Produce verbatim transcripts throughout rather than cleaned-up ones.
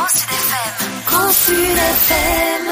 Sud F M. Grand Sud F M.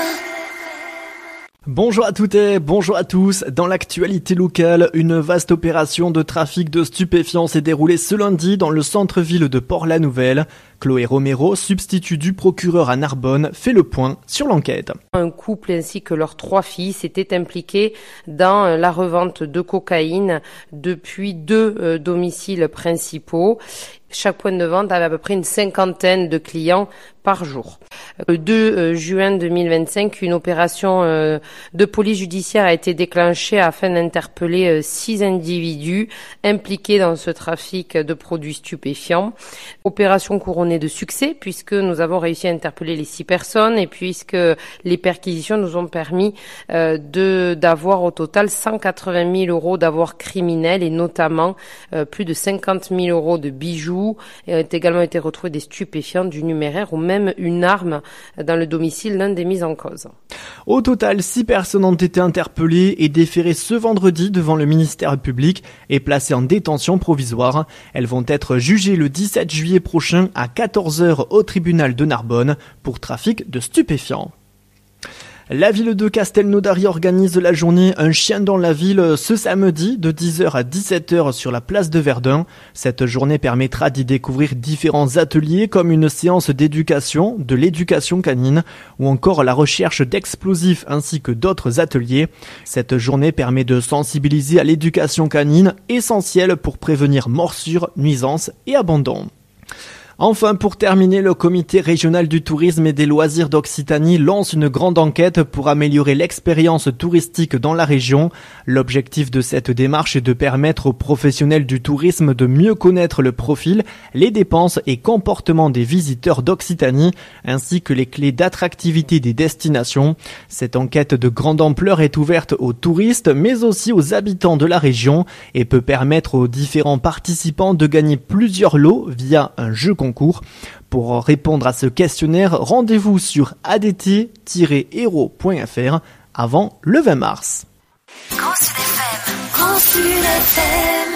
Bonjour à toutes et bonjour à tous. Dans l'actualité locale, une vaste opération de trafic de stupéfiants s'est déroulée ce lundi dans le centre-ville de Port-la-Nouvelle. Chloé Romero, substitut du procureur à Narbonne, fait le point sur l'enquête. Un couple ainsi que leurs trois filles s'étaient impliqués dans la revente de cocaïne depuis deux euh, domiciles principaux. Chaque point de vente avait à peu près une cinquantaine de clients par jour. Le deux juin deux mille vingt-cinq, une opération euh, de police judiciaire a été déclenchée afin d'interpeller euh, six individus impliqués dans ce trafic de produits stupéfiants. Opération couronnée de succès puisque nous avons réussi à interpeller les six personnes et puisque les perquisitions nous ont permis euh, de d'avoir au total cent quatre-vingt mille euros d'avoirs criminels et notamment euh, plus de cinquante mille euros de bijoux. Et ont également été retrouvés des stupéfiants, du numéraire ou même une arme dans le domicile d'un des mis en cause. Au total, six personnes ont été interpellées et déférées ce vendredi devant le ministère public et placées en détention provisoire. Elles vont être jugées le dix-sept juillet prochain à quatorze heures au tribunal de Narbonne pour trafic de stupéfiants. La ville de Castelnaudary organise la journée Un chien dans la ville ce samedi de dix heures à dix-sept heures sur la place de Verdun. Cette journée permettra d'y découvrir différents ateliers comme une séance d'éducation, de l'éducation canine ou encore la recherche d'explosifs ainsi que d'autres ateliers. Cette journée permet de sensibiliser à l'éducation canine, essentielle pour prévenir morsures, nuisances et abandons. Enfin, pour terminer, le comité régional du tourisme et des loisirs d'Occitanie lance une grande enquête pour améliorer l'expérience touristique dans la région. L'objectif de cette démarche est de permettre aux professionnels du tourisme de mieux connaître le profil, les dépenses et comportements des visiteurs d'Occitanie, ainsi que les clés d'attractivité des destinations. Cette enquête de grande ampleur est ouverte aux touristes, mais aussi aux habitants de la région et peut permettre aux différents participants de gagner plusieurs lots via un jeu concours. Pour répondre à ce questionnaire, rendez-vous sur a d t tiret héros point f r avant le vingt mars. Grand Sud F M. Grand Sud F M.